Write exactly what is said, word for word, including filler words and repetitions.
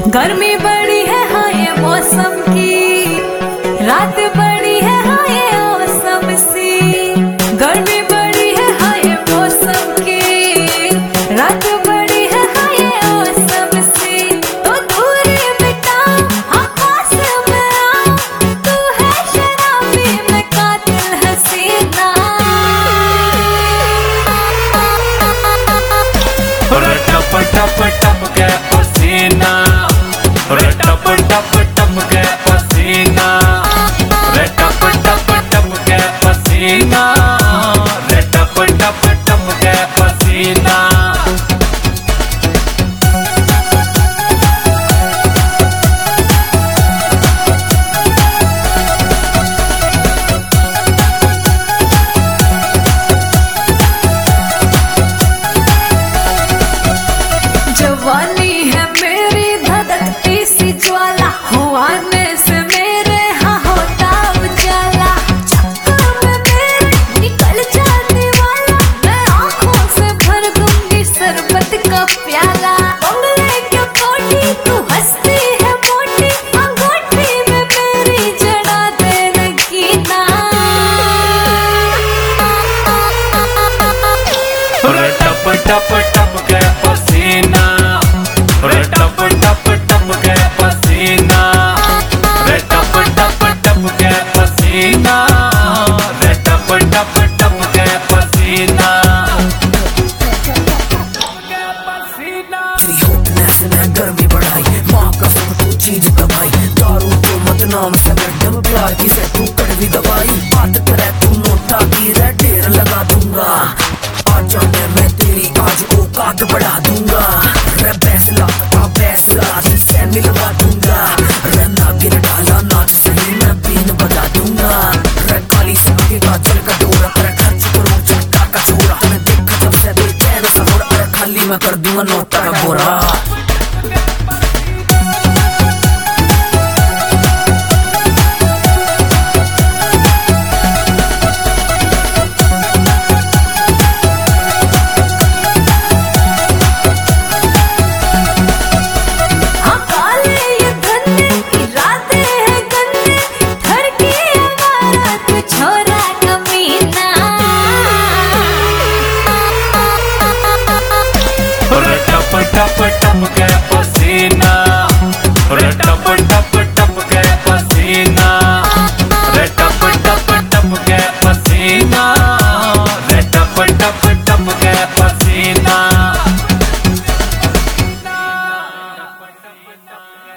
गर्मी बड़ी है हाँ ये मौसम की, रात बड़ी है हाँ ये मौसम सी। गर्मी बड़ी है हाँ ये मौसम की, रात बड़ी है हाँ ये मौसम सी। तो दूरी मिटाओ हाँ पास में आओ, तू है शराबी मैं कातिल हसीना। टप टप टप के पसीना, टप टप टप के पसीना, टप टप टप के पसीना, टप टप टप के पसीना। जवानी है मेरी धधकती सी ज्वाला, हुआने से मेरे हाँ होता उजाला। चक्कर में मेरे निकल जाने वाला, मैं आँखों से भर दूंगी शरबत का प्याला। उंगली के कोठी तू हंसती है मोटी, अंगूठी में मेरी जड़ा दे नगीना। टप टप टप के पसीना, टप टप टप के पसीना, टप टप टप के पसीना, टप टप टप के पसीना। तेरी होटनेस ने गर्मी बढ़ाई, माँ कसम तू चीज दबाई। दारू तो मत नाम से मैडम, प्यार की से तू कड़वी दवाई। बात करे तू नोटा की रे ढेर लगा दूंगा, आज जाने मैं तेरी आज औकात बढ़ा दूंगा। रे फैसला का फैसला तुझसे मिलवा दूंगा, रे नागिन डाला नाच सही मैं बीन बजा दूंगा। रे काली साड़ी का चल कटोरा, रे खर्च करो चक्का का छोरा। तुम्हें देखा जब से बेचैन सा हो रहा, खाली मैं कर दूंगा नोटा का बोरा।